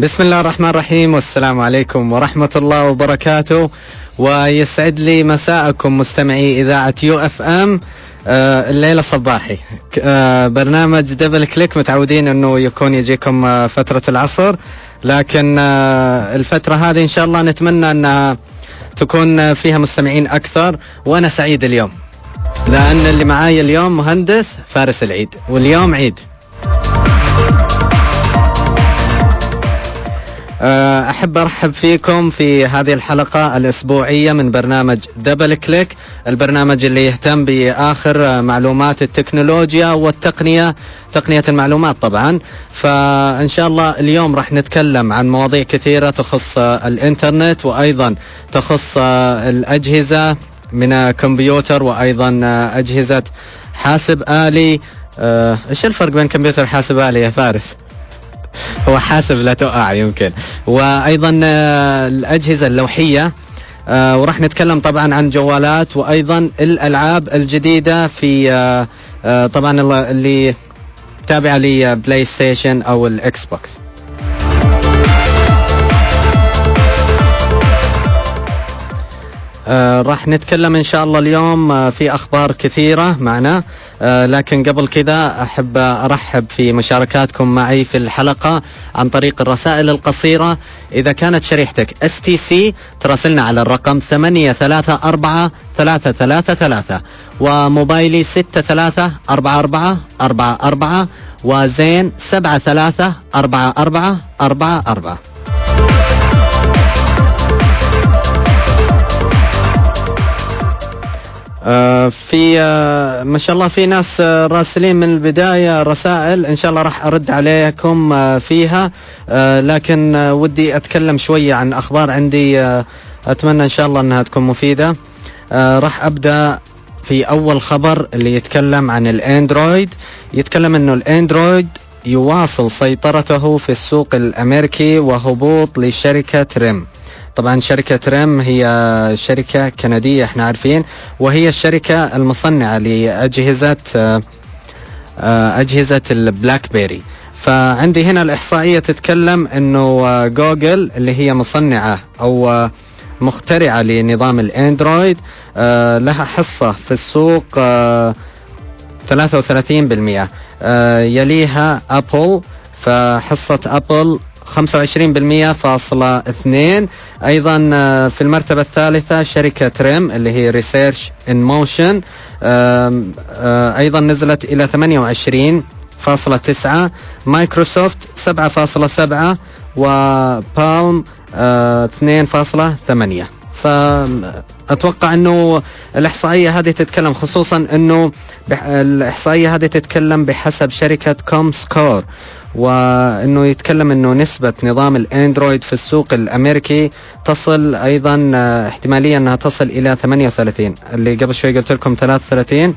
بسم الله الرحمن الرحيم، والسلام عليكم ورحمة الله وبركاته. ويسعد لي مساءكم مستمعي إذاعة يو اف ام. الليلة صباحي. برنامج دبل كليك متعودين أنه يكون يجيكم فترة العصر، لكن الفترة هذه إن شاء الله نتمنى أنها تكون فيها مستمعين أكثر. وأنا سعيد اليوم لأن اللي معاي اليوم مهندس فارس العيد، واليوم عيد. أحب أرحب فيكم في هذه الحلقة الأسبوعية من برنامج دبل كليك، البرنامج اللي يهتم بآخر معلومات التكنولوجيا والتقنية، تقنية المعلومات طبعا. فإن شاء الله اليوم راح نتكلم عن مواضيع كثيرة تخص الإنترنت، وأيضا تخص الأجهزة من كمبيوتر، وأيضا أجهزة حاسب آلي. إيش الفرق بين كمبيوتر وحاسب آلي يا فارس؟ هو حاسب لا تقع يمكن. وأيضا الأجهزة اللوحية، وراح نتكلم طبعا عن جوالات، وأيضا الألعاب الجديدة في طبعا اللي تابعة لي بلاي ستيشن أو الإكس بوكس. راح نتكلم إن شاء الله اليوم في أخبار كثيرة معنا، لكن قبل كذا أحب أرحب في مشاركاتكم معي في الحلقة عن طريق الرسائل القصيرة. إذا كانت شريحتك STC تراسلنا على الرقم 834333، وموبايلي 634444، وزين 734444. في ما شاء الله في ناس راسلين من البداية رسائل، إن شاء الله راح أرد عليكم فيها، لكن ودي أتكلم شوية عن أخبار عندي، أتمنى إن شاء الله أنها تكون مفيدة. راح أبدأ في أول خبر اللي يتكلم عن الأندرويد. يتكلم أنه الأندرويد يواصل سيطرته في السوق الأمريكي وهبوط لشركة ريم. طبعا شركة ريم هي شركة كندية احنا عارفين، وهي الشركة المصنعة لأجهزة البلاك بيري. فعندي هنا الإحصائية تتكلم انه جوجل اللي هي مصنعة او مخترعة لنظام الأندرويد لها حصة في السوق 33%. يليها أبل، فحصة أبل 25.2%. أيضا في المرتبة الثالثة شركة ريم اللي هي ريسيرش إن موشن، أيضا نزلت إلى 28.9%. مايكروسوفت 7.7%، وبالم 2.8%. فأتوقع أنه الإحصائية هذه تتكلم، خصوصا أنه الإحصائية هذه تتكلم بحسب شركة كوم سكور، وأنه يتكلم أنه نسبة نظام الأندرويد في السوق الأمريكي تصل أيضا احتمالية أنها تصل إلى 38، اللي قبل شوي قلت لكم 33.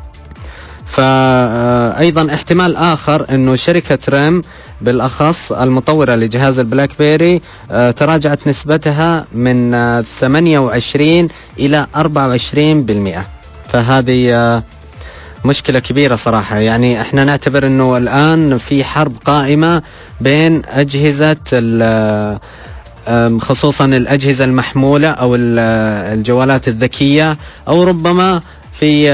فأيضا احتمال آخر أنه شركة ريم بالأخص المطورة لجهاز البلاك بيري تراجعت نسبتها من 28 إلى 24%. فهذه مشكلة كبيرة صراحة. يعني احنا نعتبر انه الان في حرب قائمة بين اجهزة خصوصا الاجهزة المحمولة او الجوالات الذكية، او ربما في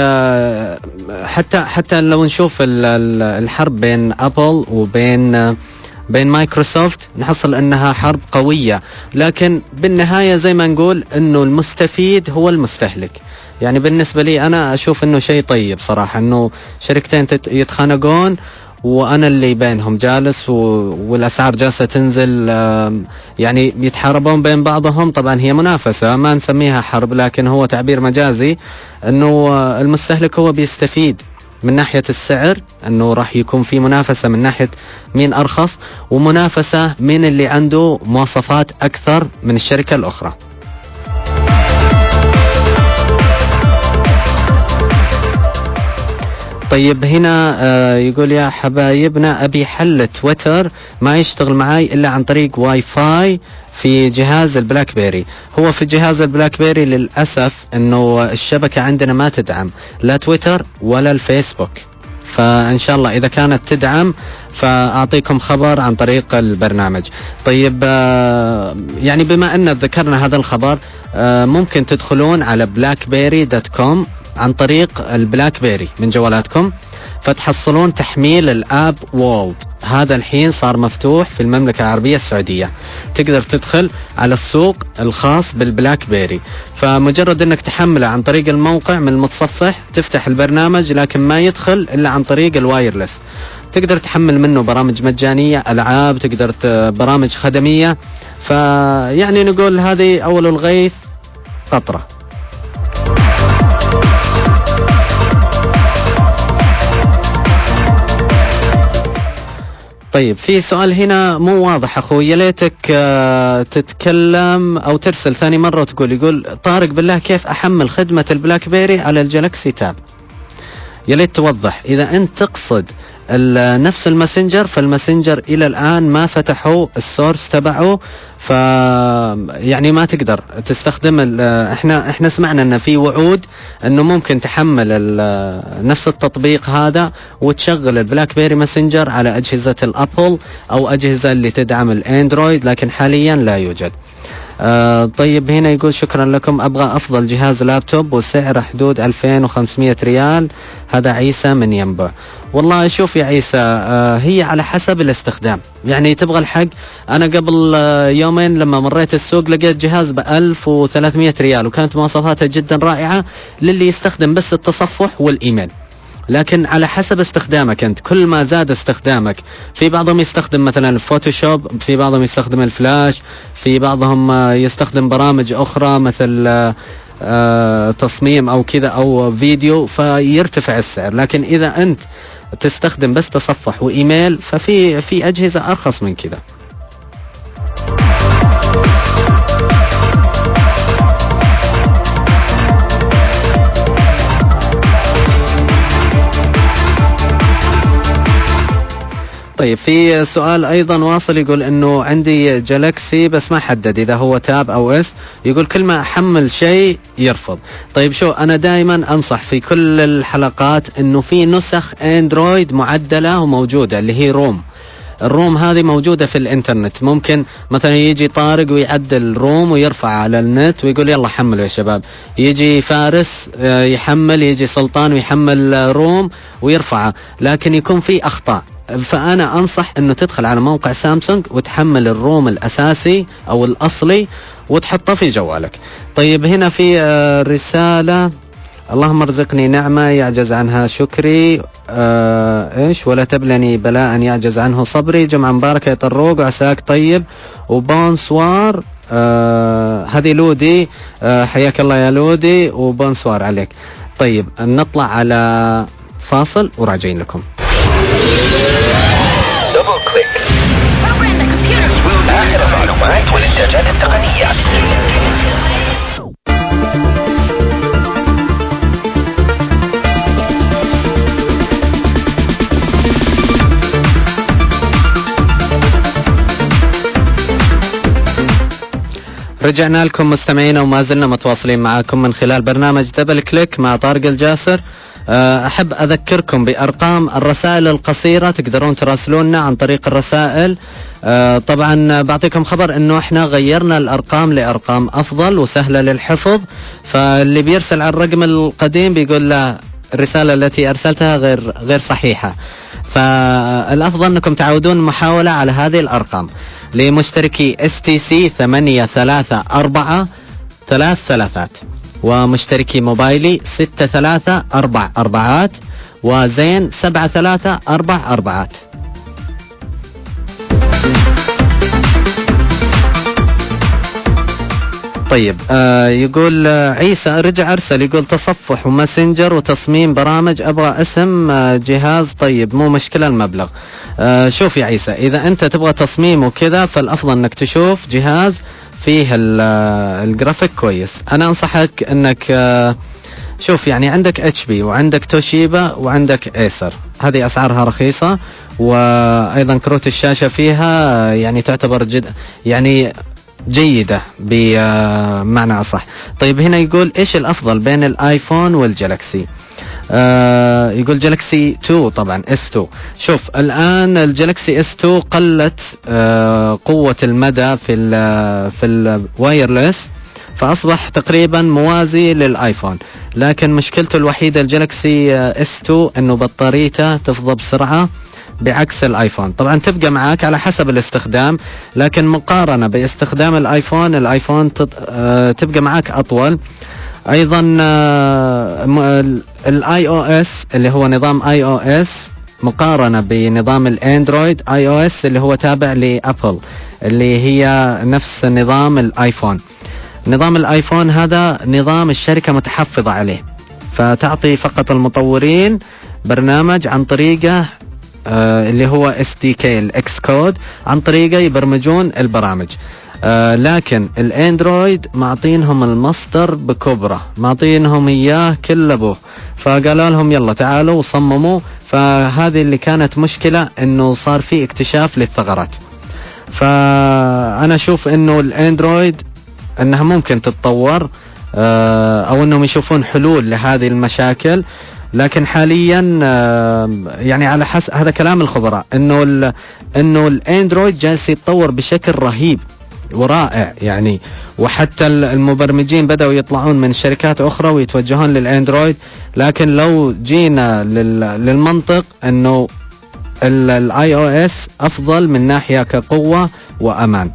حتى لو نشوف الحرب بين ابل وبين مايكروسوفت، نحصل انها حرب قوية، لكن بالنهاية زي ما نقول انه المستفيد هو المستهلك. يعني بالنسبة لي أنا أشوف أنه شيء طيب صراحة أنه شركتين يتخانقون وأنا اللي بينهم جالس، والأسعار جالسة تنزل، يعني يتحاربون بين بعضهم. طبعا هي منافسة، ما نسميها حرب، لكن هو تعبير مجازي أنه المستهلك هو بيستفيد من ناحية السعر، أنه راح يكون في منافسة من ناحية مين أرخص، ومنافسة من اللي عنده مواصفات أكثر من الشركة الأخرى. طيب هنا يقول يا حبايبنا أبي حل تويتر ما يشتغل معاي إلا عن طريق واي فاي في جهاز البلاك بيري. هو في جهاز البلاك بيري للأسف أنه الشبكة عندنا ما تدعم لا تويتر ولا الفيسبوك، فإن شاء الله إذا كانت تدعم فأعطيكم خبر عن طريق البرنامج. طيب يعني بما أن ذكرنا هذا الخبر، ممكن تدخلون على blackberry.com عن طريق البلاك من جوالاتكم، فتحصلون تحميل الآب وولد. هذا الحين صار مفتوح في المملكة العربية السعودية، تقدر تدخل على السوق الخاص بالبلاك بيري، فمجرد أنك تحمله عن طريق الموقع من المتصفح تفتح البرنامج، لكن ما يدخل إلا عن طريق الوايرلس. تقدر تحمل منه برامج مجانية، ألعاب، تقدر برامج خدمية. فيعني نقول هذه أول الغيث قطرة. طيب في سؤال هنا مو واضح أخوي، يا ليتك تتكلم أو ترسل ثاني مرة وتقول. يقول طارق بالله كيف أحمل خدمة البلاك بيري على الجلاكسي تاب؟ يا ليت توضح. إذا أنت تقصد نفس الماسنجر، فالماسنجر إلى الآن ما فتحوا السورس تبعه، يعني ما تقدر تستخدم. احنا سمعنا ان في وعود انه ممكن تحمل نفس التطبيق هذا وتشغل البلاك بيري ماسنجر على اجهزة الابل او اجهزة اللي تدعم الاندرويد، لكن حاليا لا يوجد. طيب هنا يقول شكرا لكم، ابغى افضل جهاز لابتوب وسعر حدود 2500 ريال. هذا عيسى من ينبع. والله شوف يا عيسى، هي على حسب الاستخدام. يعني تبغى الحق، أنا قبل يومين لما مريت السوق لقيت جهاز ب1300 ريال وكانت مواصفاته جدا رائعة للي يستخدم بس التصفح والإيميل. لكن على حسب استخدامك أنت، كل ما زاد استخدامك، في بعضهم يستخدم مثلا الفوتوشوب، في بعضهم يستخدم الفلاش، في بعضهم يستخدم برامج أخرى مثل تصميم أو كذا أو فيديو، فيرتفع السعر. لكن إذا أنت تستخدم بس تصفح وإيميل ففي أجهزة أرخص من كذا. طيب في سؤال أيضا واصل، يقول أنه عندي جالاكسي بس ما حدد إذا هو تاب أو إس. يقول كل ما أحمل شيء يرفض. طيب شو، أنا دائما أنصح في كل الحلقات أنه في نسخ أندرويد معدلة وموجودة اللي هي روم. الروم هذه موجودة في الانترنت، ممكن مثلا يجي طارق ويعدل روم ويرفع على النت ويقول يلا حملوا يا شباب. يجي فارس يحمل، يجي سلطان ويحمل روم ويرفعه، لكن يكون في أخطاء. فأنا أنصح أنه تدخل على موقع سامسونج وتحمل الروم الأساسي أو الأصلي وتحطه في جوالك. طيب هنا في رسالة، اللهم ارزقني نعمة يعجز عنها شكري، ولا تبلني بلاء يعجز عنه صبري. جمعة مباركة يا طروق وعساك طيب وبونسوار. هذه لودي، حياك الله يا لودي وبونسوار عليك. طيب نطلع على فاصل وراجعين لكم. آخر المعلومات والإنتاجات التقنية. رجعنا لكم مستمعينا وما زلنا متواصلين معكم من خلال برنامج دبل كليك مع طارق الجاسر. أحب أذكركم بأرقام الرسائل القصيرة، تقدرون تراسلوننا عن طريق الرسائل. طبعا بعطيكم خبر أنه احنا غيرنا الأرقام لأرقام أفضل وسهلة للحفظ، فاللي بيرسل على الرقم القديم بيقول له الرسالة التي أرسلتها غير صحيحة. فالأفضل أنكم تعودون المحاولة على هذه الأرقام. لمشتركي STC 834 3 ومشتركي موبايلي 6344 وزين 7344. طيب يقول عيسى رجع أرسل، يقول تصفح وماسنجر وتصميم برامج، أبغى اسم جهاز. طيب مو مشكلة المبلغ. شوف يا عيسى، إذا أنت تبغى تصميم وكذا فالأفضل أنك تشوف جهاز فيه الجرافيك كويس. أنا أنصحك أنك شوف، يعني عندك HP وعندك توشيبا وعندك ايسر، هذه أسعارها رخيصة، وأيضا كروت الشاشة فيها يعني تعتبر يعني جيدة بمعنى أصح. طيب هنا يقول إيش الأفضل بين الآيفون والجالاكسي؟ يقول جالكسي 2 طبعا S2. شوف الآن الجالكسي S2 قلت قوة المدى في الوايرلس، فأصبح تقريبا موازي للآيفون، لكن مشكلته الوحيدة الجالكسي S2 أنه بطاريته تفضى بسرعة بعكس الآيفون. طبعا تبقى معاك على حسب الاستخدام، لكن مقارنة باستخدام الآيفون تبقى معاك أطول. أيضا الاي او اس اللي هو نظام اي او اس مقارنة بنظام الاندرويد اي او اس اللي هو تابع لأبل، اللي هي نفس نظام الايفون. نظام الايفون هذا نظام الشركة متحفظة عليه، فتعطي فقط المطورين برنامج عن طريقه اللي هو SDK الاكس كود، عن طريقه يبرمجون البرامج. لكن الاندرويد معطينهم المصدر بكبره، معطينهم اياه كل ابوه، فقالوا لهم يلا تعالوا وصمموا. فهذه اللي كانت مشكلة، انه صار في اكتشاف للثغرات. فانا اشوف انه الاندرويد انها ممكن تتطور، او انهم يشوفون حلول لهذه المشاكل، لكن حاليا يعني على حسب هذا كلام الخبراء انه الاندرويد جالس يتطور بشكل رهيب ورائع يعني، وحتى المبرمجين بدأوا يطلعون من شركات أخرى ويتوجهون للأندرويد. لكن لو جينا للمنطق أنه الاي او اس أفضل من ناحية كقوة وأمان.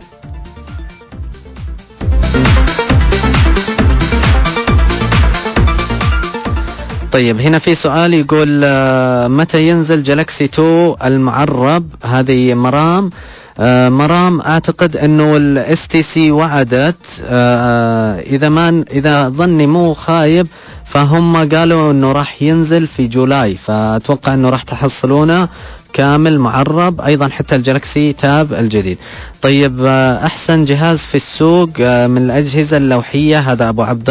طيب هنا في سؤال يقول متى ينزل جالكسي 2 المعرب؟ هذه مرام اعتقد انه الاس تي سي وعدت، اذا ظني مو خايب فهم قالوا انه راح ينزل في جولاي، فاتوقع انه راح تحصلونه كامل معرب. ايضا حتى الجالكسي تاب الجديد. طيب احسن جهاز في السوق من الاجهزة اللوحية؟ هذا ابو عبد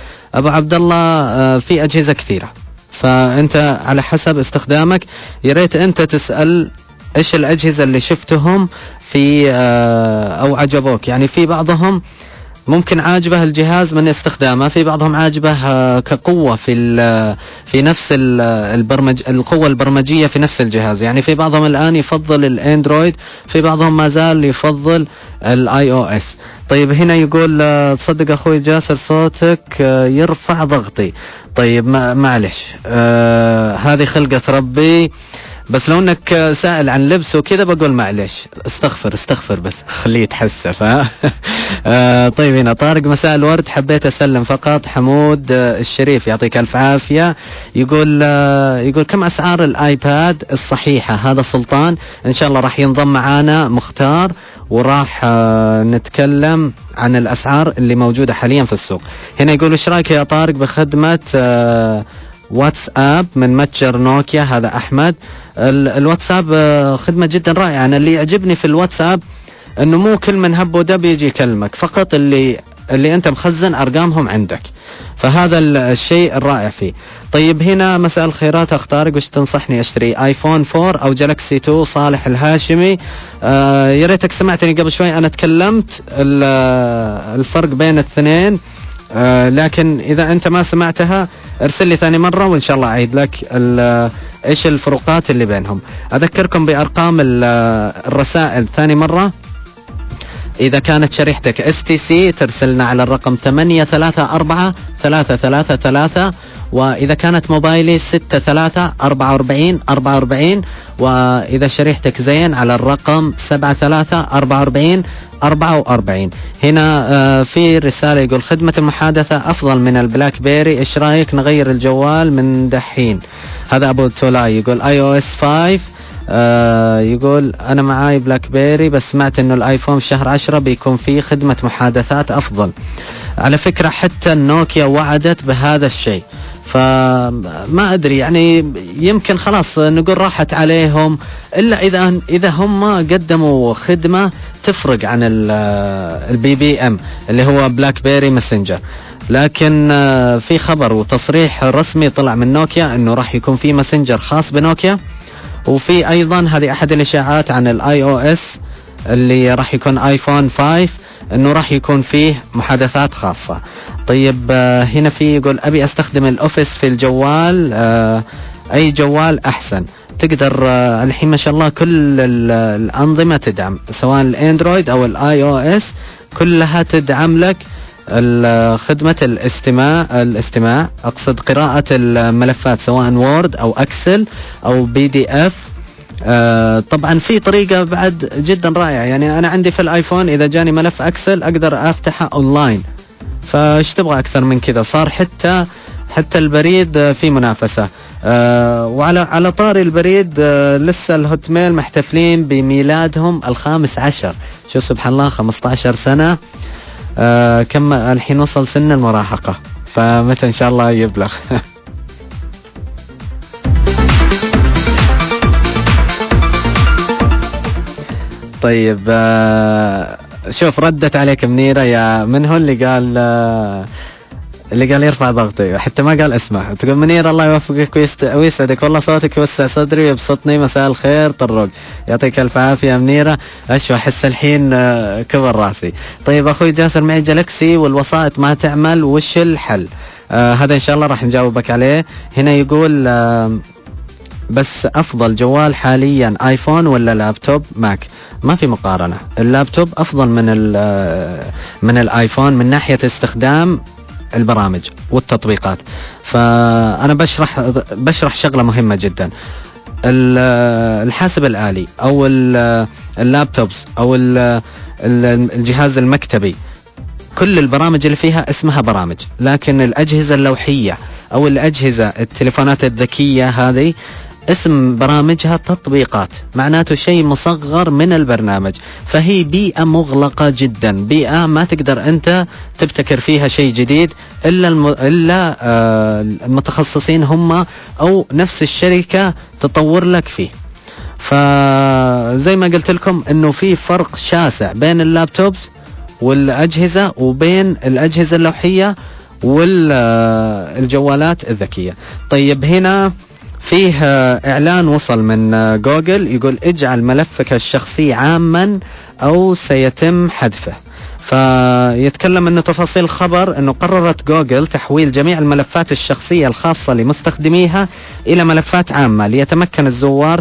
الله. في اجهزة كثيرة، فانت على حسب استخدامك. يا ريت انت تسأل ايش الاجهزة اللي شفتهم في او عجبوك. يعني في بعضهم ممكن عاجبه الجهاز من استخدامه، في بعضهم عاجبه كقوة في نفس القوة البرمجية في نفس الجهاز. يعني في بعضهم الآن يفضل الاندرويد، في بعضهم ما زال يفضل الاي او اس. طيب هنا يقول تصدق اخوي جاسر صوتك يرفع ضغطي. طيب معلش، هذه خلقة ربي، بس لو انك سائل عن لبس وكذا بقول معلش، استغفر بس خليه يتحسف. طيب هنا طارق مساء الورد، حبيت اسلم فقط. حمود الشريف يعطيك الف عافية، يقول كم اسعار الايباد الصحيحة؟ هذا سلطان، ان شاء الله راح ينضم معانا مختار وراح نتكلم عن الاسعار اللي موجودة حاليا في السوق. هنا يقول ايش رايك يا طارق بخدمة واتساب من متجر نوكيا؟ هذا احمد. الواتساب خدمة جدا رائعة. أنا اللي يعجبني في الواتساب أنه مو كل من هب ودب يجي يكلمك، فقط اللي أنت مخزن أرقامهم عندك، فهذا الشيء الرائع فيه. طيب هنا مساء الخيرات أختارك، وش تنصحني أشتري ايفون 4 أو جالكسي 2؟ صالح الهاشمي. يا ريتك سمعتني قبل شوي، أنا تكلمت الفرق بين الاثنين، لكن إذا أنت ما سمعتها ارسل لي ثاني مرة وإن شاء الله أعيد لك إيش الفروقات اللي بينهم. أذكركم بأرقام الرسائل ثاني مرة. إذا كانت شريحتك STC ترسلنا على الرقم 834-333، وإذا كانت موبايلي 63-44-44، وإذا شريحتك زين على الرقم 73-44-44. هنا في رسالة يقول خدمة المحادثة أفضل من البلاك بيري، إيش رأيك نغير الجوال من دحين؟ هذا أبو تولاي يقول iOS 5. يقول أنا معاي بلاك بيري بس سمعت إنه الآيفون في شهر 10 بيكون فيه خدمة محادثات أفضل. على فكرة حتى النوكيا وعدت بهذا الشيء، فما أدري يعني يمكن خلاص نقول راحت عليهم، إلا إذا هم قدموا خدمة تفرق عن البي بي ام اللي هو بلاك بيري ماسنجر. لكن في خبر وتصريح رسمي طلع من نوكيا انه راح يكون في ماسنجر خاص بنوكيا، وفي ايضا هذه احد الاشاعات عن الاي او اس اللي راح يكون ايفون 5 انه راح يكون فيه محادثات خاصة. طيب هنا في يقول أبي أستخدم الأوفيس في الجوال، أي جوال أحسن؟ تقدر الحين ما شاء الله كل الأنظمة تدعم، سواء الأندرويد أو الآي أو إس كلها تدعم لك خدمة الاستماع أقصد قراءة الملفات سواء وورد أو أكسل أو PDF. طبعا في طريقة بعد جدا رائعة، يعني أنا عندي في الآيفون إذا جاني ملف أكسل أقدر أفتحه أونلاين، فايش تبغى أكثر من كذا؟ صار حتى البريد في منافسة. وعلى طاري البريد، لسه الهوت ميل محتفلين بميلادهم 15. شوف سبحان الله، 15 سنة. كم الحين وصل سن المراهقة، فمتى إن شاء الله يبلغ؟ طيب شوف ردت عليك منيرة، يا من هو اللي قال يرفع ضغطي، حتى ما قال اسمه. تقول منير الله يوفقك ويسعدك، والله صوتك يوسع صدري ويبسطني، مساء الخير طرق، يعطيك الف عافية منيرة. أشوى أحس الحين كبر راسي. طيب أخوي جاسر، معي جالكسي والوسائط ما تعمل، وش الحل؟ هذا إن شاء الله راح نجاوبك عليه. هنا يقول بس أفضل جوال حاليا آيفون ولا لابتوب ماك؟ ما في مقارنة، اللابتوب أفضل من الآيفون من ناحية استخدام البرامج والتطبيقات. فأنا بشرح شغلة مهمة جدا. الحاسب الآلي أو اللابتوبس أو الجهاز المكتبي، كل البرامج اللي فيها اسمها برامج، لكن الأجهزة اللوحية أو الأجهزة التليفونات الذكية هذه اسم برامجها تطبيقات، معناته شيء مصغر من البرنامج، فهي بيئة مغلقة جدا، بيئة ما تقدر أنت تبتكر فيها شيء جديد إلا المتخصصين هم أو نفس الشركة تطور لك فيه. فزي ما قلت لكم إنه في فرق شاسع بين اللابتوبس والأجهزة وبين الأجهزة اللوحية والجوالات الذكية. طيب هنا فيه إعلان وصل من جوجل يقول اجعل ملفك الشخصي عاما أو سيتم حذفه. فيتكلم أنه تفاصيل الخبر أنه قررت جوجل تحويل جميع الملفات الشخصية الخاصة لمستخدميها إلى ملفات عامة ليتمكن الزوار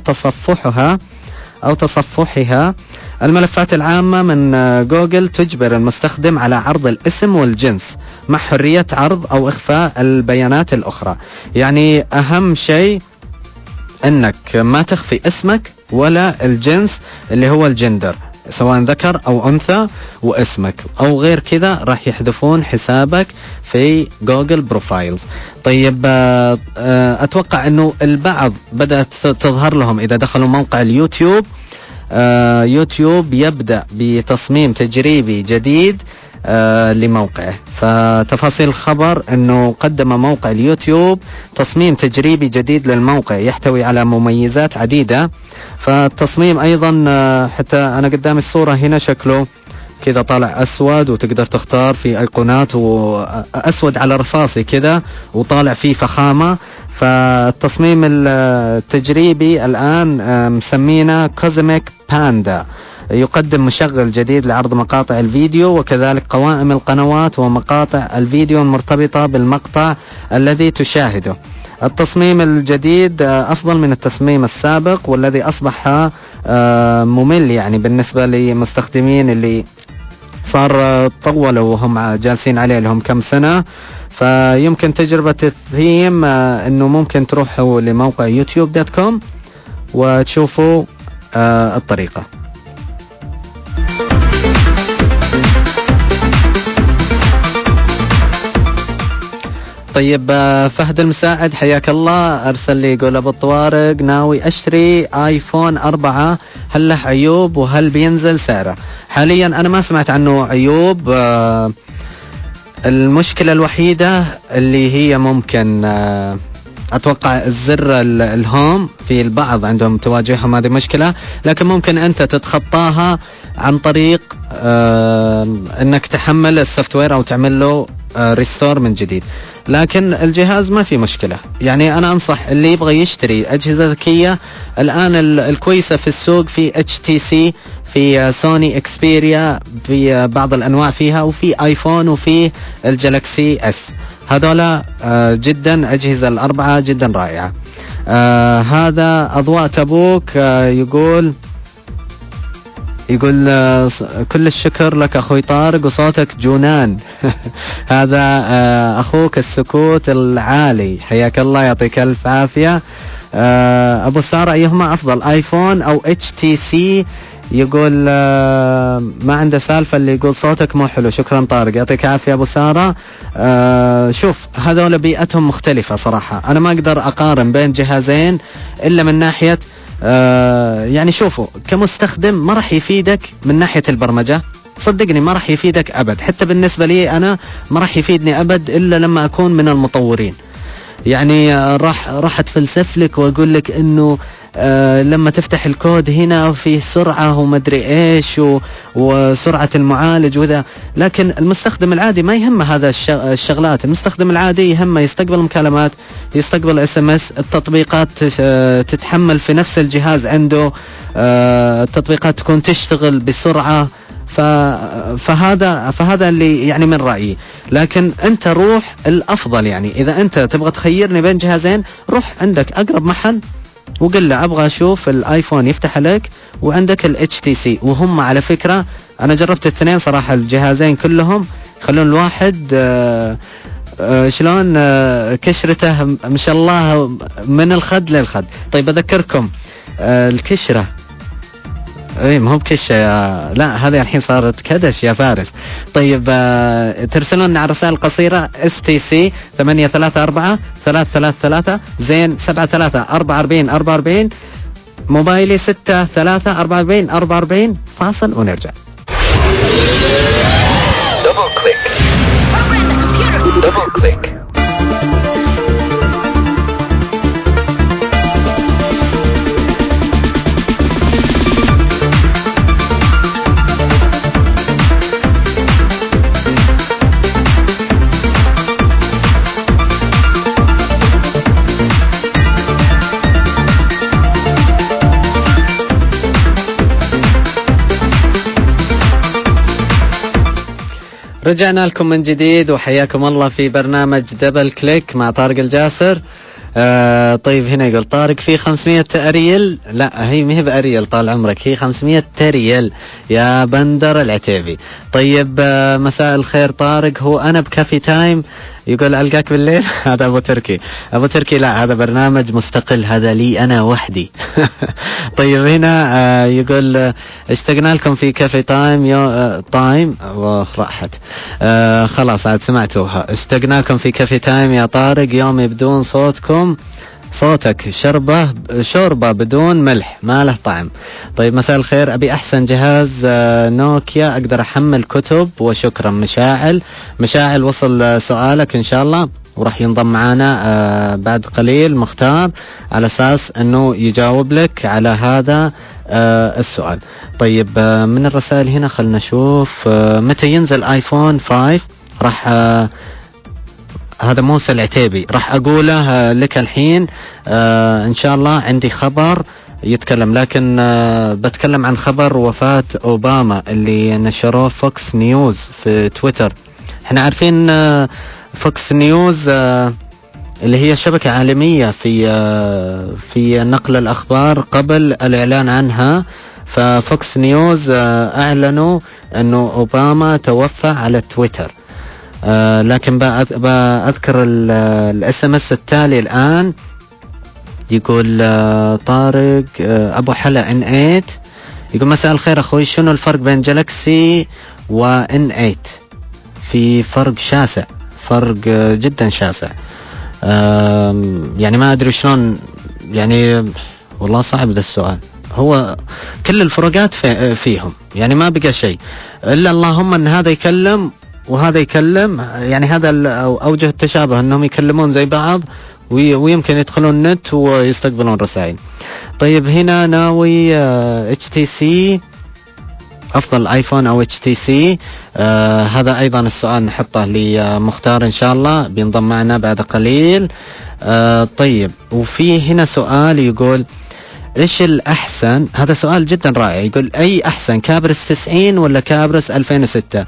تصفحها. الملفات العامة من جوجل تجبر المستخدم على عرض الاسم والجنس مع حرية عرض أو إخفاء البيانات الأخرى. يعني أهم شيء أنك ما تخفي اسمك ولا الجنس اللي هو الجندر، سواء ذكر أو أنثى، واسمك، أو غير كذا راح يحذفون حسابك في جوجل بروفايلز. طيب أتوقع أنه البعض بدأت تظهر لهم إذا دخلوا موقع اليوتيوب. يوتيوب يبدأ بتصميم تجريبي جديد لموقعه. فتفاصيل الخبر أنه قدم موقع اليوتيوب تصميم تجريبي جديد للموقع يحتوي على مميزات عديدة. فالتصميم أيضا حتى أنا قدام الصورة هنا شكله كذا طالع أسود، وتقدر تختار في أيقونات وأسود على رصاصي كذا وطالع فيه فخامة. فالتصميم التجريبي الآن مسمينا كوزميك باندا، يقدم مشغل جديد لعرض مقاطع الفيديو وكذلك قوائم القنوات ومقاطع الفيديو المرتبطة بالمقطع الذي تشاهده. التصميم الجديد أفضل من التصميم السابق والذي أصبح ممل يعني بالنسبة لمستخدمين اللي صار طولوا وهم جالسين عليه لهم كم سنة. فيمكن تجربة الثيم أنه ممكن تروحوا لموقع youtube.com وتشوفوا الطريقة. طيب فهد المساعد حياك الله أرسل لي يقول أبو الطوارق ناوي أشتري آيفون 4، هل له عيوب وهل بينزل سعره؟ حاليا أنا ما سمعت عنه عيوب. المشكلة الوحيدة اللي هي ممكن أتوقع الزر الهوم، في البعض عندهم تواجههم هذه مشكلة، لكن ممكن أنت تتخطاها عن طريق أنك تحمل السوفت وير أو تعمل له ريستور من جديد. لكن الجهاز ما في مشكلة. يعني أنا أنصح اللي يبغى يشتري أجهزة ذكية الآن الكويسة في السوق في HTC، في سوني إكسبيريا، في بعض الأنواع فيها، وفي آيفون، وفي الجلاكسي اس. هذولا جدا أجهزة الأربعة جدا رائعة. هذا أضواء تبوك يقول كل الشكر لك أخوي طارق وصوتك جنان. هذا أخوك السكوت العالي، حياك الله يعطيك ألف عافية. أبو سارة أيهما أفضل آيفون أو HTC؟ يقول ما عنده سالفة اللي يقول صوتك مو حلو. شكرا طارق يعطيك عافية أبو سارة. شوف هذول بيئتهم مختلفة صراحة، أنا ما أقدر أقارن بين جهازين إلا من ناحية يعني شوفوا كمستخدم ما راح يفيدك من ناحية البرمجة، صدقني ما راح يفيدك أبد. حتى بالنسبة لي أنا ما راح يفيدني أبد إلا لما أكون من المطورين. يعني راح أتفلسف لك وأقول لك إنه لما تفتح الكود هنا في سرعة ومدري إيش وسرعة المعالج وذا، لكن المستخدم العادي ما يهمه هذا الشغلات. المستخدم العادي يهمه يستقبل مكالمات، يستقبل SMS، التطبيقات تتحمل في نفس الجهاز عنده، التطبيقات تكون تشتغل بسرعة. فهذا اللي يعني من رأيي. لكن أنت روح الأفضل، يعني إذا أنت تبغى تخيرني بين جهازين روح عندك أقرب محل وقل له أبغى أشوف الآيفون يفتح لك، وعندك HTC. وهم على فكرة أنا جربت الاثنين صراحة، الجهازين كلهم يخلون الواحد شلون كشرته ما شاء الله من الخد للخد. طيب أذكركم الكشرة ما هو بكشة لا، هذه الحين صارت كدش يا فارس. طيب ترسلون على رسائل قصيرة STC 834 333 زين 73 44 موبايلي 63 44 فاصل ونرجع. دبل كليك. رجعنا لكم من جديد وحياكم الله في برنامج دبل كليك مع طارق الجاسر. طيب هنا يقول طارق في 500 أريل، لا هي مهب أريل طال عمرك، هي 500 تريل يا بندر العتيبي. طيب مساء الخير طارق، هو أنا بكافي تايم يقول ألقاك بالليل. هذا أبو تركي. أبو تركي لا، هذا برنامج مستقل، هذا لي أنا وحدي. طيب هنا يقول اشتقنا لكم في كافي تايم تايم راحت خلاص عاد سمعتوها. اشتقنا لكم في كافي تايم يا طارق، يومي بدون صوتك شوربة بدون ملح ما له طعم. طيب مساء الخير، أبي أحسن جهاز نوكيا أقدر أحمل كتب وشكرا. مشاعل وصل سؤالك إن شاء الله، وراح ينضم معنا بعد قليل مختار على أساس أنه يجاوب لك على هذا السؤال. طيب من الرسائل هنا خلنا نشوف متى ينزل آيفون 5. راح هذا موسى العتيبي راح أقوله لك الحين إن شاء الله. عندي خبر يتكلم، لكن بتكلم عن خبر وفاة أوباما اللي نشروه فوكس نيوز في تويتر. احنا عارفين فوكس نيوز اللي هي شبكة عالمية في نقل الأخبار قبل الإعلان عنها. ففوكس نيوز أعلنوا أنه أوباما توفى على تويتر. لكن بأذكر الSMS التالي الآن. يقول طارق أبو حلا N8 يقول مساء الخير أخوي، شنو الفرق بين جالاكسي و N8؟ في فرق شاسع، فرق جدا شاسع. يعني ما أدري شلون، يعني والله صعب ده السؤال. هو كل الفروقات فيهم، يعني ما بقى شيء إلا اللهم أن هذا يكلم وهذا يكلم. يعني هذا أوجه التشابه أنهم يكلمون زي بعض ويمكن يدخلون النت ويستقبلون رسائل. طيب هنا ناوي HTC أفضل آيفون أو HTC؟ هذا أيضا السؤال نحطه لمختار إن شاء الله، بينضم معنا بعد قليل. طيب وفي هنا سؤال يقول إيش الأحسن؟ هذا سؤال جدا رائع. يقول أي أحسن، كابرس 90 ولا كابرس 2006؟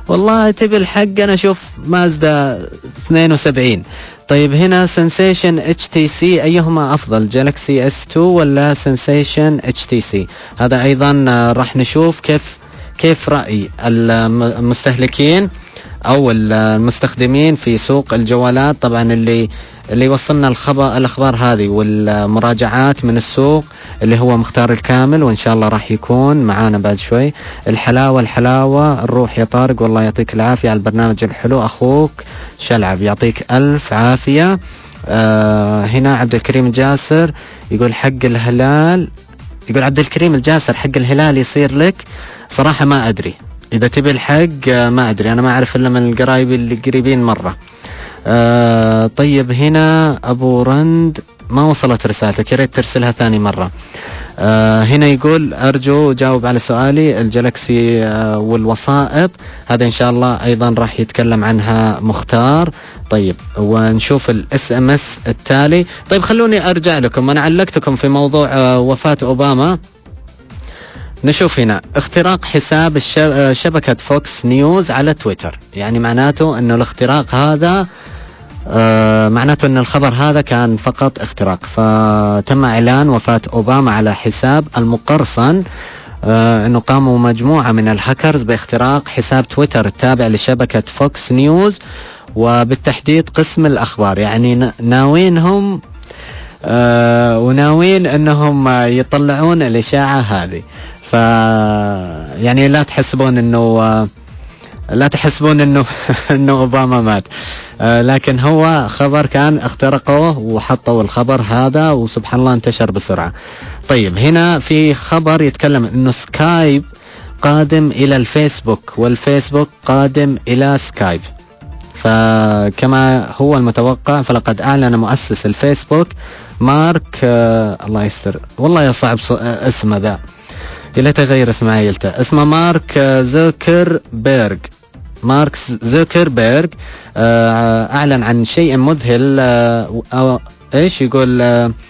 والله تبي الحق أنا أشوف مازدا 72. طيب هنا سنسيشن HTC أيهما أفضل، جالكسي S2 ولا سنسيشن HTC؟ هذا أيضا راح نشوف كيف رأي المستهلكين أو المستخدمين في سوق الجوالات. طبعا اللي وصلنا الأخبار هذه والمراجعات من السوق اللي هو مختار الكامل، وإن شاء الله راح يكون معانا بعد شوي. الحلاوة الروح يا طارق، والله يعطيك العافية على البرنامج الحلو. أخوك شلعب يعطيك ألف عافية. هنا عبد الكريم الجاسر يقول حق الهلال، يقول عبد الكريم الجاسر حق الهلال يصير لك؟ صراحة ما أدري، إذا تبي الحق ما أدري، أنا ما أعرف إلا من القرايب اللي قريبين مرة. طيب هنا أبو رند ما وصلت رسالتك، يا ريت ترسلها ثاني مرة. هنا يقول أرجو جاوب على سؤالي الجالكسي والوسائط، هذا إن شاء الله أيضا راح يتكلم عنها مختار. طيب ونشوف الSMS التالي. طيب خلوني أرجع لكم، أنا علقتكم في موضوع وفاة أوباما. نشوف هنا اختراق حساب شبكة فوكس نيوز على تويتر، يعني معناته أنه الاختراق هذا معناته أن الخبر هذا كان فقط اختراق. فتم إعلان وفاة أوباما على حساب المقرصن، أنه قاموا مجموعة من الهاكرز باختراق حساب تويتر التابع لشبكة فوكس نيوز، وبالتحديد قسم الأخبار. يعني ناوينهم وناوين أنهم يطلعون الإشاعة هذه. يعني لا تحسبون أنه أنه أوباما مات، لكن هو خبر كان اخترقوه وحطوا الخبر هذا، وسبحان الله انتشر بسرعة. طيب هنا في خبر يتكلم أنه سكايب قادم إلى الفيسبوك، والفيسبوك قادم إلى سكايب. فكما هو المتوقع فلقد أعلن مؤسس الفيسبوك مارك الله يستر والله يا صعب اسمه ذا، إلا تغير اسمه عائلته، اسمه مارك زوكربيرغ. أعلن عن شيء مذهل، أو إيش يقول،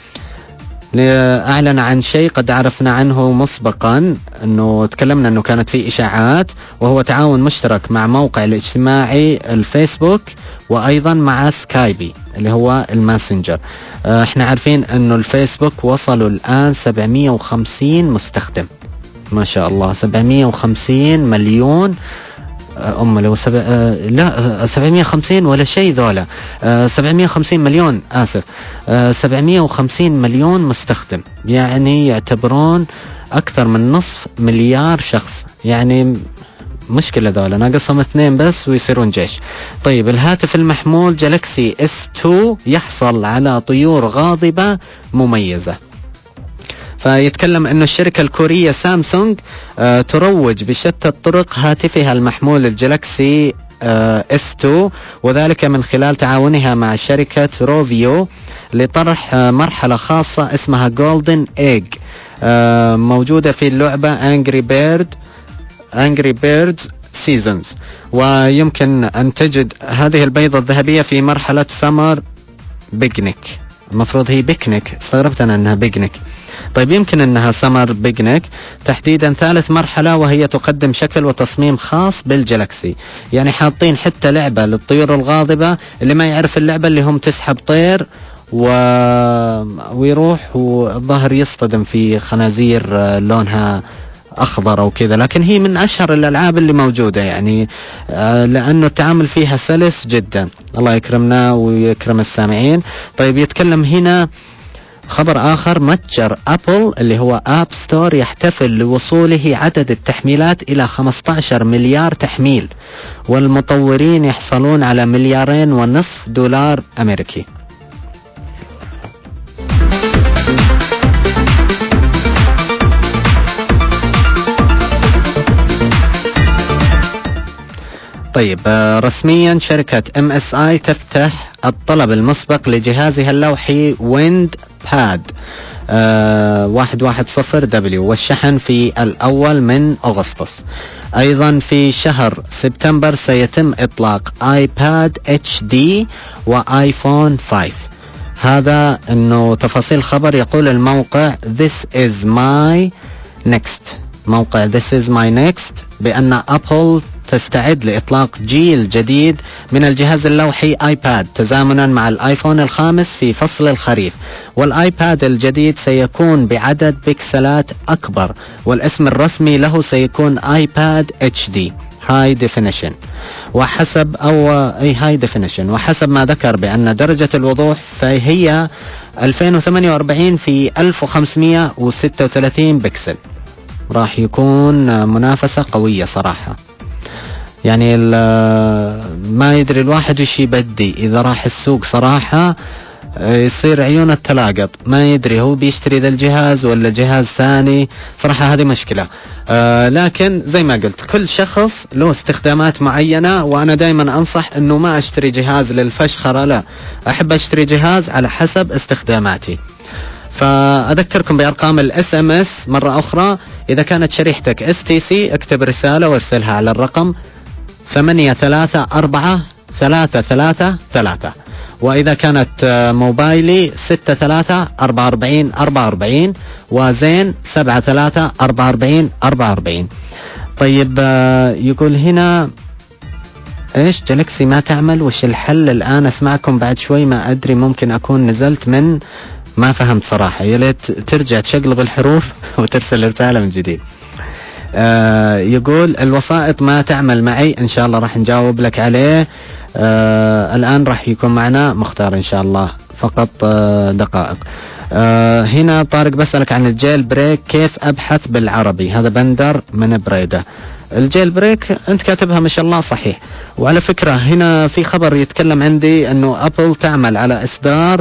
أعلن عن شيء قد عرفنا عنه مسبقا، أنه تكلمنا أنه كانت فيه إشاعات، وهو تعاون مشترك مع موقع الاجتماعي الفيسبوك وأيضا مع سكايبي اللي هو الماسنجر. احنا عارفين أنه الفيسبوك وصلوا الآن 750 مستخدم، ما شاء الله 750 مليون. لو لا 750 ولا شيء ذولا، 750 مليون آسف، 750 مليون مستخدم، يعني يعتبرون أكثر من نصف مليار شخص. يعني مشكلة ذولا، ناقصهم 2 بس ويصيرون جيش. طيب الهاتف المحمول جالكسي S2 يحصل على طيور غاضبة مميزة. فيتكلم أن الشركة الكورية سامسونج تروج بشتى الطرق هاتفها المحمول الجالكسي S2، وذلك من خلال تعاونها مع شركة روفيو لطرح مرحلة خاصة اسمها جولدن إيج، موجودة في اللعبة Angry Birds Seasons، ويمكن أن تجد هذه البيضة الذهبية في مرحلة سمر بيكنيك. المفروض هي بيكنيك، استغربت أنا أنها بيكنيك. طيب يمكن أنها سمر بيكنيك تحديدا، ثالث مرحلة، وهي تقدم شكل وتصميم خاص بالجالكسي. يعني حاطين حتى لعبة للطيور الغاضبة، اللي ما يعرف اللعبة اللي هم تسحب طير ويروح والظهر يصطدم في خنازير لونها أخضر أو كذا، لكن هي من أشهر الألعاب اللي موجودة، يعني لأنه التعامل فيها سلس جدا. الله يكرمنا ويكرم السامعين. طيب يتكلم هنا خبر آخر، متجر أبل اللي هو آب ستور يحتفل لوصوله عدد التحميلات إلى 15 مليار تحميل، والمطورين يحصلون على $2.5 مليار أمريكي. طيب رسميا شركة MSI تفتح الطلب المسبق لجهازها اللوحي ويند باد 110W، والشحن في 1 من أغسطس. أيضا في شهر سبتمبر سيتم إطلاق آيباد HD وآيفون 5. هذا أنه تفاصيل خبر يقول الموقع This is my next، موقع This is my next، بأن أبل تستعد لإطلاق جيل جديد من الجهاز اللوحي آيباد تزامنا مع الآيفون الخامس في فصل الخريف. والآيباد الجديد سيكون بعدد بكسلات أكبر، والاسم الرسمي له سيكون آيباد HD High Definition، وحسب ما ذكر بأن درجة الوضوح فهي 2048 في 1536 بكسل. راح يكون منافسة قوية صراحة. يعني ما يدري الواحد وش يبدي إذا راح السوق صراحة، يصير عيونه التلاقط، ما يدري هو بيشتري ذا الجهاز ولا جهاز ثاني. صراحة هذه مشكلة. لكن زي ما قلت كل شخص له استخدامات معينة، وأنا دايما أنصح أنه ما أشتري جهاز للفشخرة، لا، أحب أشتري جهاز على حسب استخداماتي. فأذكركم بأرقام ال SMS مرة أخرى. إذا كانت شريحتك STC اكتب رسالة وارسلها على الرقم 834333، وإذا كانت موبايلي 634444 وزين 734444. طيب يقول هنا ايش جالكسي ما تعمل، وش الحل الآن؟ اسمعكم بعد شوي، ما أدري ممكن أكون نزلت من ما فهمت صراحة. يا ليت ترجع تشقلب الحروف وترسل رسالة من جديد. يقول الوسائط ما تعمل معي، إن شاء الله راح نجاوب لك عليه. الآن راح يكون معنا مختار إن شاء الله، فقط دقائق. هنا طارق بسألك عن الجيل بريك، كيف أبحث بالعربي؟ هذا بندر من بريدة. الجيل بريك أنت كاتبها ما شاء الله صحيح. وعلى فكرة هنا في خبر يتكلم عندي أنه أبل تعمل على إصدار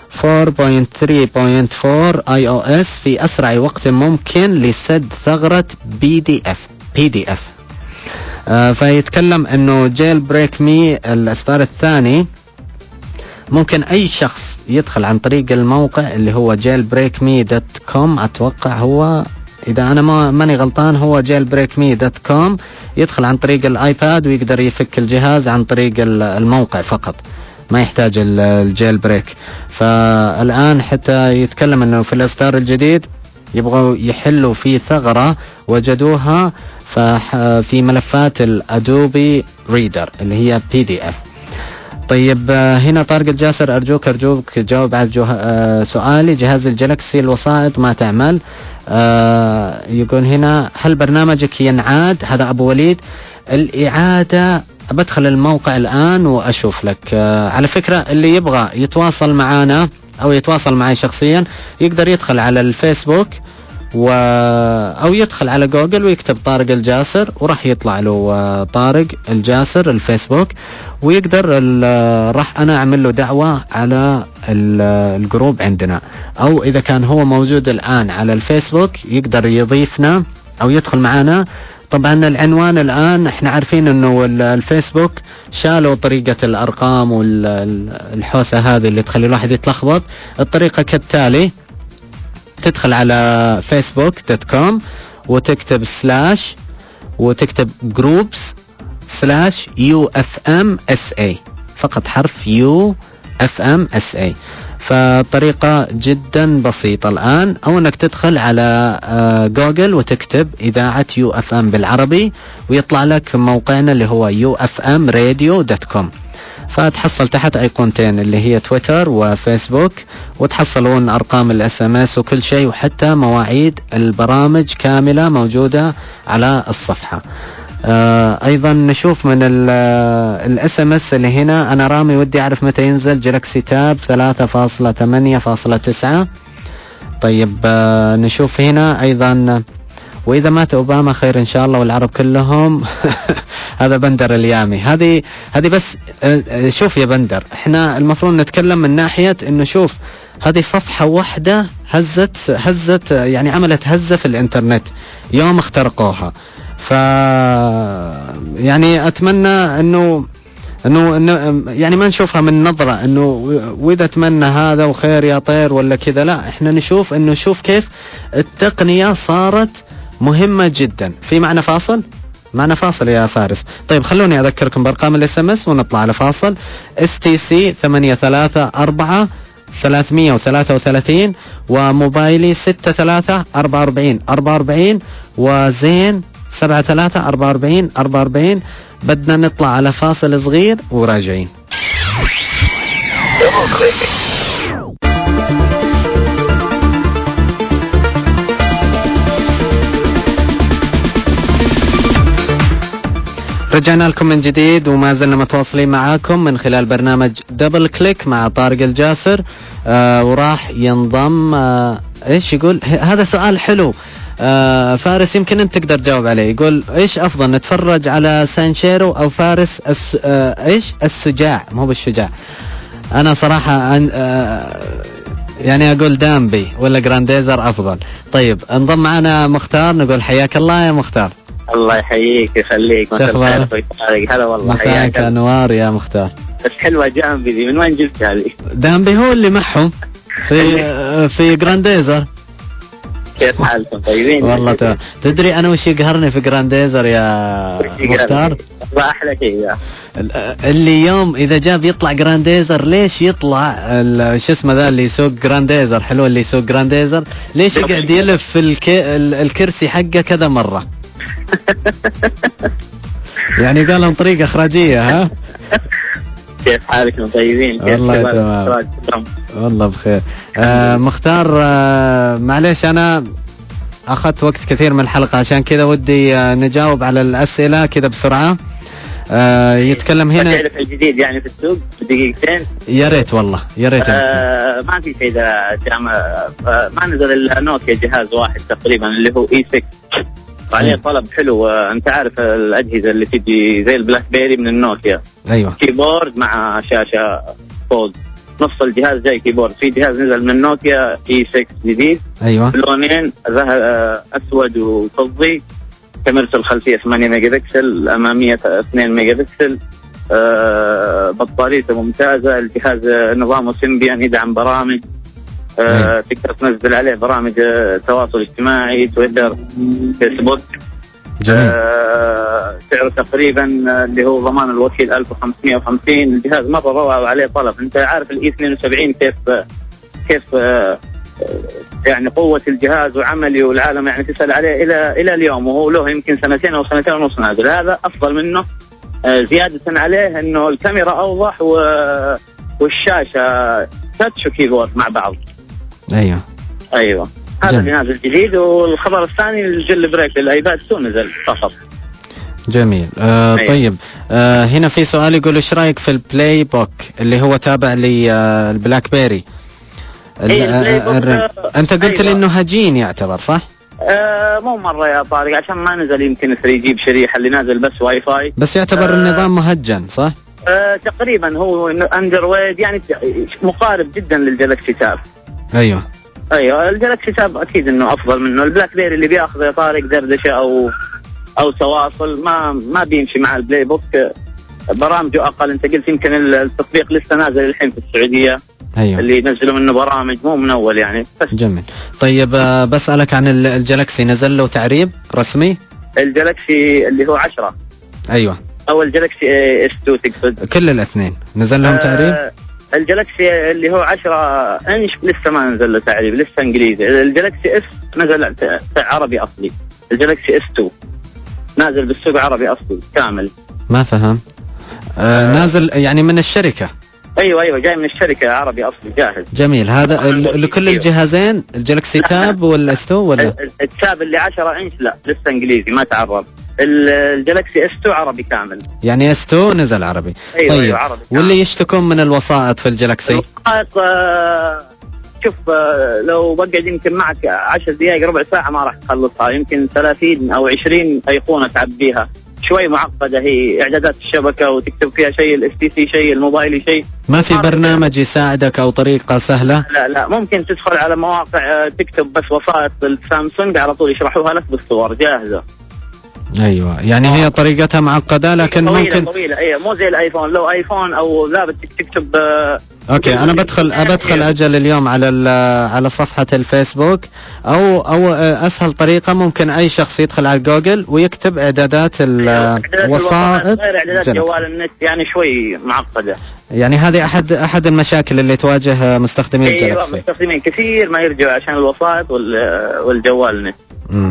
4.3.4 iOS في أسرع وقت ممكن لسد ثغرة PDF. فيتكلم أنه جيل بريك مي الإصدار الثاني ممكن أي شخص يدخل عن طريق الموقع اللي هو jailbreakme.com، أتوقع هو، إذا أنا ماني غلطان هو jailbreakme.com. يدخل عن طريق الآيباد ويقدر يفك الجهاز عن طريق الموقع فقط، ما يحتاج الجيل بريك. فالآن حتى يتكلم أنه في الإصدار الجديد يبغوا يحلوا في ثغرة وجدوها في ملفات الأدوبي ريدر اللي هي PDF. طيب هنا طارق الجاسر أرجوك جاوب على سؤالي، جهاز الجالكسي الوسائط ما تعمل. يقول هنا هل برنامجك ينعاد؟ هذا أبو وليد. الإعادة بدخل الموقع الآن وأشوف لك. على فكرة اللي يبغى يتواصل معنا أو يتواصل معي شخصيا يقدر يدخل على الفيسبوك أو يدخل على جوجل ويكتب طارق الجاسر وراح يطلع له طارق الجاسر الفيسبوك، ويقدر راح أنا أعمل له دعوة على الجروب عندنا، أو إذا كان هو موجود الآن على الفيسبوك يقدر يضيفنا أو يدخل معنا. طبعا العنوان الآن احنا عارفين انه الفيسبوك شالوا طريقة الارقام والحوسة هذه اللي تخلي الواحد يتلخبط. الطريقة كالتالي: تدخل على facebook.com وتكتب سلاش وتكتب groups/UFMSA، فقط حرف UFMSA. فطريقة جدا بسيطة الآن، أو أنك تدخل على جوجل وتكتب إذاعة UFM بالعربي ويطلع لك موقعنا اللي هو ufmradio.com، فتحصل تحت أيقونتين اللي هي تويتر وفيسبوك، وتحصلون أرقام الSMS وكل شيء، وحتى مواعيد البرامج كاملة موجودة على الصفحة. أيضا نشوف من الSMS اللي هنا، أنا رامي ودي أعرف متى ينزل جالكسي تاب 3.8.9. طيب نشوف هنا أيضا، وإذا مات أوباما خير إن شاء الله والعرب كلهم. هذا بندر اليامي. هذه بس شوف يا بندر، إحنا المفروض نتكلم من ناحية إنه شوف هذه صفحة واحدة هزت يعني عملت هزة في الإنترنت يوم اخترقوها. يعني أتمنى إنه يعني ما نشوفها من نظرة إنه وإذا أتمنى هذا وخير يا طير ولا كذا، لا، إحنا نشوف إنه شوف كيف التقنية صارت مهمة جدا. في معنا فاصل يا فارس. طيب خلوني أذكركم بأرقام الSMS ونطلع على فاصل. STC 834-333 وموبايلي 634444 وزين 7344. بدنا نطلع على فاصل صغير وراجعين. Double click. رجعنا لكم من جديد وما زلنا متواصلين معاكم من خلال برنامج دبل كليك مع طارق الجاسر. وراح ينضم ايش يقول؟ هذا سؤال حلو. فارس يمكن انت تقدر تجاوب عليه. يقول ايش افضل، نتفرج على سانشيرو او فارس ايش السجاع، مو بالشجاع. انا صراحة يعني اقول دامبي ولا جرانديزر افضل. طيب انضم معنا مختار، نقول حياك الله يا مختار. الله يحييك يخليك. هلا والله، مساك انوار يا مختار. بس حلوه جامبي دي، من وين جبتها هذه؟ دامبي هو اللي معهم في جرانديزر. كيف حالكم؟ طيبين والله تدري انا وش يقهرني في جرانديزر يا مختار؟ احلى شيء اللي يوم اذا جاب يطلع جرانديزر، ليش يطلع شو اسمه ذا اللي يسوق جرانديزر حلو، اللي يسوق جرانديزر ليش يقعد يلف في الكرسي حقه كذا مرة؟ يعني قال لهم طريقة إخراجية. ها كيف حالكم؟ طيبين؟ والله تمام والله بخير. مختار معليش أنا أخذت وقت كثير من الحلقة، عشان كذا ودي نجاوب على الأسئلة كذا بسرعة. يتكلم هنا الجديد يعني في السوق بدقيقتين. يا ريت والله يا ريت. ما في شيء ما نزل النوكيا جهاز واحد تقريبا اللي هو E6 عليه طلب حلو. انت عارف الاجهزه اللي تجي زي البلاك بيري من النوكيا. ايوه كيبورد مع شاشه فولد، نص الجهاز جاي كيبورد. في جهاز نزل من نوكيا E6 جديد. ايوه بلونين، اسود وفضي، كاميرته الخلفيه 8 ميجا بكسل، الاماميه 2 ميجا بكسل. بطاريته ممتازه. الجهاز نظامه سيمبيان، يدعم برامج. تقدر تنزل عليه برامج تواصل اجتماعي، تويتر، فيسبوك. سعره تقريبا اللي هو ضمان الوكيل 1550. الجهاز مرة روعة وعليه طلب. انت عارف الاي 72 كيف يعني قوة الجهاز وعملي، والعالم يعني تسأل عليه الى اليوم، وهو له يمكن سنتين او سنتين ونص نازل. هذا افضل منه زيادة عليه انه الكاميرا اوضح والشاشة تاتش وكيبورد مع بعض. ايوه هذا اللي نازل جديد. والخبر الثاني الجل بريك للايباد 2 نزل فقط. جميل. طيب هنا في سؤال يقول ايش رايك في البلاي بوك اللي هو تابع للبلاك بيري؟ انت قلت لي انه هجين يعتبر صح؟ مو مرة يا طارق، عشان ما نزل يمكن 3G بشريحة، اللي نازل بس واي فاي. بس يعتبر النظام مهجن صح؟ تقريبا هو اندرويد، يعني مقارب جدا للجالكسي تاب. ايوه الجالكسي تاب اكيد انه افضل منه. البلاك بيري اللي بياخذ يا طارق دردشه او تواصل، ما بيمشي مع البلاي بوك. برامجه اقل. انت قلت يمكن التطبيق لسه نازل الحين في السعوديه. أيوة. اللي ينزلوا منه برامج مو من اول يعني بس. جميل. طيب بسألك عن الجالكسي، نزل له تعريب رسمي؟ الجالكسي اللي هو 10. ايوه او الجالكسي S2 تقصد؟ كل الاثنين نزل لهم تعريب؟ الجالكسي اللي هو 10 انش لسه ما نزل له تعريب، لسه انجليزي. الجالكسي اس نزل عربي اصلي. الجالكسي S2 نازل بالسوق عربي اصلي كامل. ما فهم. نازل يعني من الشركة؟ ايوه جاي من الشركة عربي اصلي جاهز. جميل. هذا لكل الجهازين الجالكسي تاب ولا S2 ولا؟ التاب اللي 10 انش لا لسه انجليزي ما تعرب. الجالكسي S2 عربي كامل. يعني S2 نزل عربي. أيوة طيب عربي واللي يشتكون من الوسائط في الجالكسي؟ الوسائط شوف لو بقعد يمكن معك 10 دقائق ربع ساعة ما راح تخلصها. يمكن 30 أو 20 أيقونة تعبيها. شوي معقدة هي، إعدادات الشبكة وتكتب فيها شيء، الSTC شيء، الموبايل شيء. ما في برنامج يساعدك أو طريقة سهلة؟ لا ممكن تدخل على مواقع تكتب بس وسائط السامسونج على طول يشرحوها لك بالصور جاهزة. ايوه يعني هي طريقتها معقده لكن طويلة ممكن طويلة. ايوه مو زي الايفون. لو ايفون او لا بدك تكتب اوكي. انا بدخل اجل اليوم على صفحه الفيسبوك او اسهل طريقه ممكن اي شخص يدخل على جوجل ويكتب اعدادات الوسائط غير اعدادات جوال النت، يعني شوي معقده. يعني هذه احد المشاكل اللي تواجه مستخدمين الجالكسي. مستخدمين كثير ما يرجعوا عشان الوسائط والجوال النت.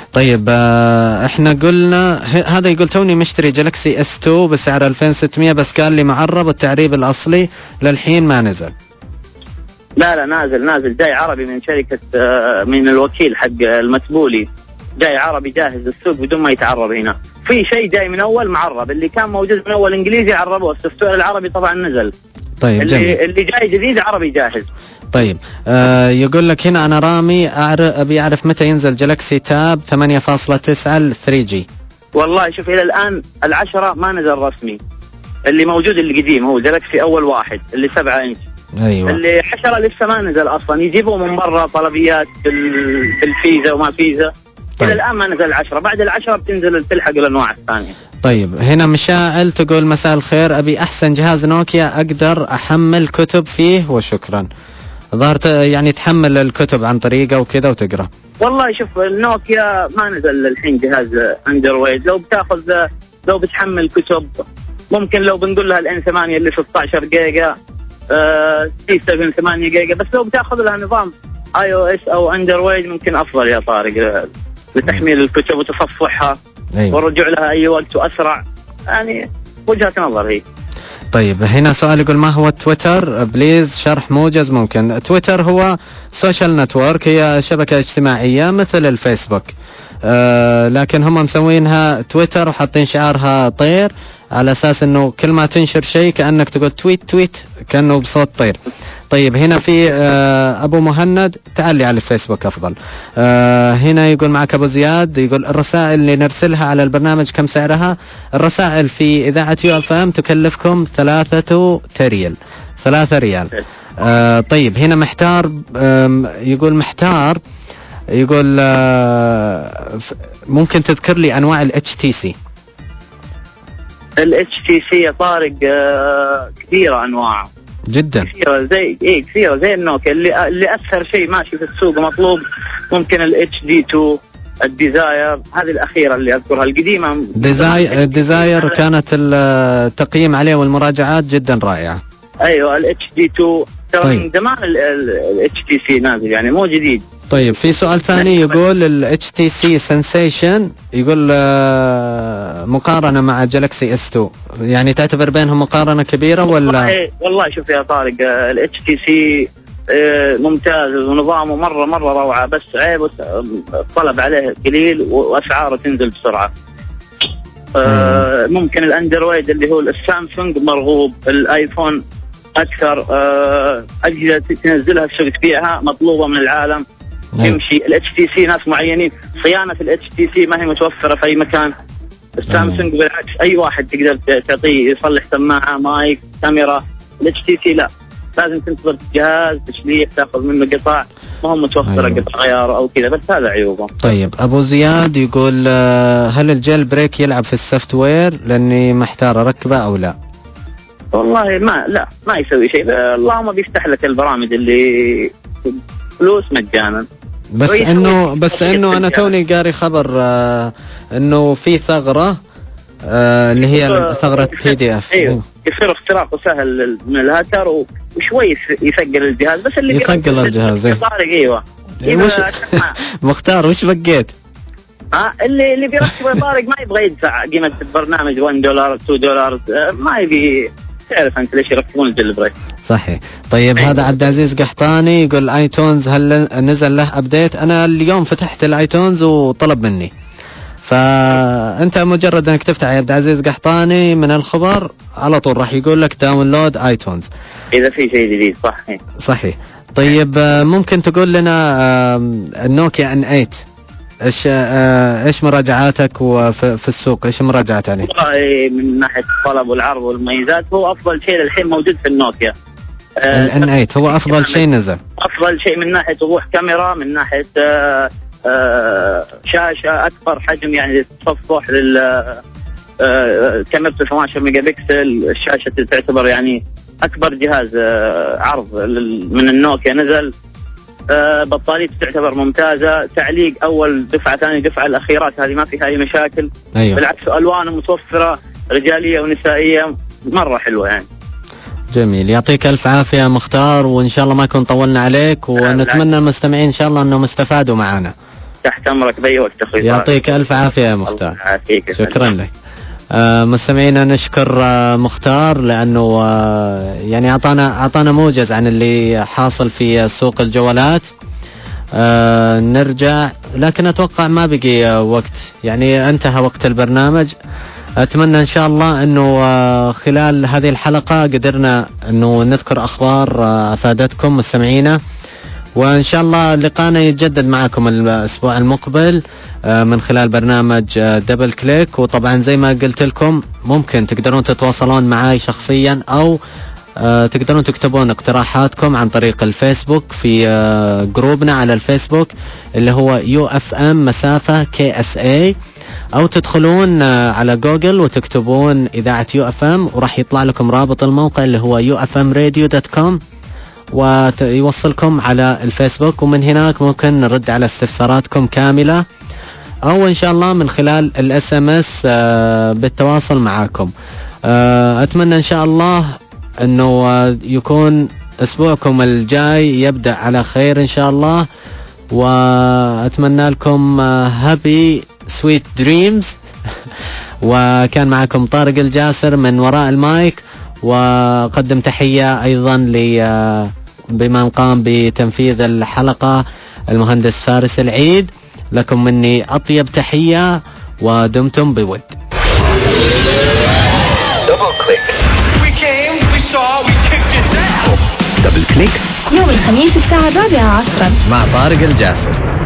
طيب احنا قلنا هذا يقول توني مشتري جالكسي S2 بسعر 2600 بس قال لي معرب والتعريب الأصلي للحين ما نزل. لا نازل جاي عربي من شركة من الوكيل حق المتبولي، جاي عربي جاهز السوق بدون ما يتعرب هنا. في شيء جاي من أول معرب، اللي كان موجود من أول إنجليزي عربوه، السوق العربي طبعا نزل. طيب اللي جاي جديد عربي جاهز. طيب يقول لك هنا أنا رامي أبي أعرف متى ينزل جالكسي تاب 8.9 3G. والله شوف إلى الآن 10 ما نزل رسمي، اللي موجود اللي قديم هو جالكسي أول واحد اللي 7 إنش. أيوة. اللي 10 لسه ما نزل أصلا، يجيبوا من برا طلبيات بالفيزا وما فيزا. طيب. إلى الآن ما نزل 10، بعد 10 بتنزل تلحق الأنواع الثانية. طيب هنا مشاعل تقول مساء الخير، أبي أحسن جهاز نوكيا أقدر أحمل كتب فيه وشكرا. ظهرت يعني تحمل الكتب عن طريقه وكذا وتقرأ. والله شوف النوكيا ما نزل الحين جهاز اندرويد، لو بتحمل كتب ممكن، لو بنقول لها الان 8 اللي 16 جيجا سي 7 8 جيجا، بس لو بتاخذ لها نظام iOS او اندرويد ممكن افضل يا طارق لتحميل الكتب وتصفحها. أيوة. والرجوع لها اي وقت واسرع، يعني وجهة نظر هي. طيب هنا سؤال يقول ما هو تويتر؟ بليز شرح موجز ممكن. تويتر هو سوشيال نتورك، هي شبكة اجتماعية مثل الفيسبوك، لكن هم مسوينها تويتر وحاطين شعارها طير على أساس أنه كل ما تنشر شيء كأنك تقول تويت كأنه بصوت طير. طيب هنا في أبو مهند تعالي على الفيسبوك أفضل. هنا يقول معك أبو زياد، يقول الرسائل اللي نرسلها على البرنامج كم سعرها؟ الرسائل في إذاعة UFM تكلفكم 3 ريال. طيب هنا محتار يقول ممكن تذكر لي أنواع ال HTC؟ ال HTC يا طارق كثيرة أنواع جدا، كثيرة زي النوكيا. اللي أكثر شيء ماشي في السوق مطلوب ممكن ال HD2 الديزاير، هذه الأخيرة اللي أذكرها. القديمة الديزاير كانت التقييم عليه والمراجعات جدا رائعة. أيوة ال HD2 ترى من زمان ال HTC نازل، يعني مو جديد. طيب في سؤال ثاني يقول ال HTC Sensation، يقول مقارنة مع جالكسي S2، يعني تعتبر بينهم مقارنة كبيرة ولا؟ والله شوف يا طارق ال HTC ممتاز ونظامه مرة روعة، بس عيب الطلب عليه قليل وأسعاره تنزل بسرعة. ممكن الاندرويد اللي هو السامسونج مرغوب، الايفون أكثر أجهزة تنزلها السوق تبيعها مطلوبة من العالم يمشي. ال HTC ناس معينين، صيانة ال HTC ما هي متوفرة في أي مكان. السامسونج بالعكس أي واحد تقدر تعطيه يصلح سماعة مايك كاميرا. ال HTC لا، لازم تنتظر جهاز تشليح تأخذ منه قطع، ما هم متوفرة قطع غيار أو كذا، بس هذا عيوبه. طيب أبو زياد يقول هل الجيل بريك يلعب في السوفت وير؟ لأني محتار أركبه أو لا. والله ما يسوي شيء، اللهم بيفتح لك البرامج اللي فلوس مجانا. بس انه انا توني قاري خبر انه في ثغرة اللي هي ثغرة PDF. ايوه يصير اختراقه سهل من الهاكر وشوي يثقل الجهاز، بس اللي يثقل الجهاز. ايوه مختار وش بقيت؟ اللي بيركب يا طارق ما يبغى يدفع قيمة البرنامج $1 $2، ما يبي. تعرف انت ليش يركبون الجيل بريك؟ صحيح. طيب هذا عبد العزيز قحطاني يقول ايتونز هل نزل له ابديت؟ انا اليوم فتحت الايتونز وطلب مني، فانت مجرد انك تفتح يا عبد العزيز قحطاني من الخبر على طول راح يقول لك داونلود ايتونز اذا في شيء جديد. صحيح. طيب ممكن تقول لنا النوكيا N8 ايش مراجعاتك وفي السوق ايش مراجعات عليه؟ والله من ناحيه الطلب والعرض والمميزات هو افضل شيء الحين موجود في النوكيا. ال N8 هو افضل شيء نزل، افضل شيء من ناحيه وضوح كاميرا، من ناحيه شاشه اكبر حجم يعني تصفح كاميرته 12 ميجا بكسل، الشاشه تعتبر يعني اكبر جهاز عرض من النوكيا نزل. بطاريته تعتبر ممتازة، تعليق أول دفعة ثاني دفعة، الأخيرات هذه ما فيها أي مشاكل. أيوة. بالعكس ألوانه متوفرة رجالية ونسائية مرة حلوة يعني. جميل، يعطيك ألف عافية مختار، وإن شاء الله ما يكون طولنا عليك، ونتمنى المستمعين إن شاء الله أنهم استفادوا معنا. تحت أمرك بأي وقت أخوي. يعطيك ألف عافية يا مختار. شكرا لك. مستمعينا نشكر مختار لأنه يعني أعطانا موجز عن اللي حاصل في سوق الجوالات. نرجع، لكن أتوقع ما بقي وقت، يعني انتهى وقت البرنامج. أتمنى إن شاء الله أنه خلال هذه الحلقة قدرنا أنه نذكر أخبار أفادتكم مستمعينا، وإن شاء الله لقانا يتجدد معكم الأسبوع المقبل من خلال برنامج دبل كليك. وطبعا زي ما قلت لكم ممكن تقدرون تتواصلون معي شخصيا، أو تقدرون تكتبون اقتراحاتكم عن طريق الفيسبوك في جروبنا على الفيسبوك اللي هو UFM مسافة KSA، أو تدخلون على جوجل وتكتبون إذاعة UFM وراح يطلع لكم رابط الموقع اللي هو ufmradio.com ويوصلكم على الفيسبوك، ومن هناك ممكن نرد على استفساراتكم كاملة، أو إن شاء الله من خلال الSMS بالتواصل معاكم. أتمنى إن شاء الله أنه يكون أسبوعكم الجاي يبدأ على خير إن شاء الله، وأتمنى لكم happy sweet dreams. وكان معكم طارق الجاسر من وراء المايك، وقدم تحية أيضا بمن قام بتنفيذ الحلقة المهندس فارس العيد. لكم مني أطيب تحية ودمتم بود. دبل كليك يوم الخميس الساعة 4 عصرا مع طارق الجاسر.